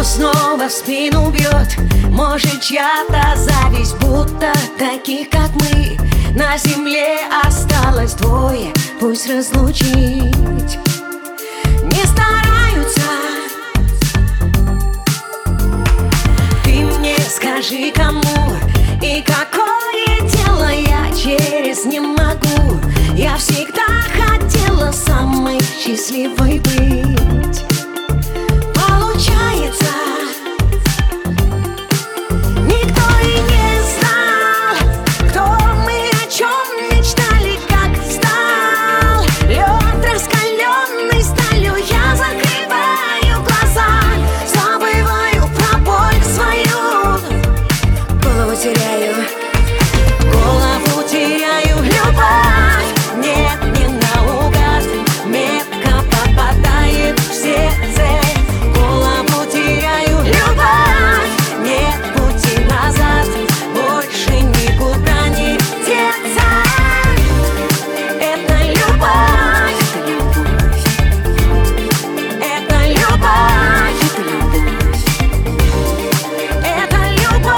Что снова в спину бьет, может, чья-то зависть, будто таких, как мы, на земле осталось двое, пусть разлучить не стараются. Ты мне скажи, кому и какое дело, я через не могу. Я всегда хотела самой счастливой быть. Получается, никто и не знал, кто мы, о чем мечтали, как стал лед раскаленный сталью. Я закрываю глаза, забываю про боль свою, голову теряю, голову теряю. Любовь нет, не наугад, метко попадает в сердце. Голову теряю, любовь, нет пути назад, больше никуда не деться. Это любовь, это любовь, это любовь.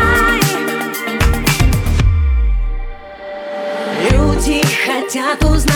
Люди хотят узнать,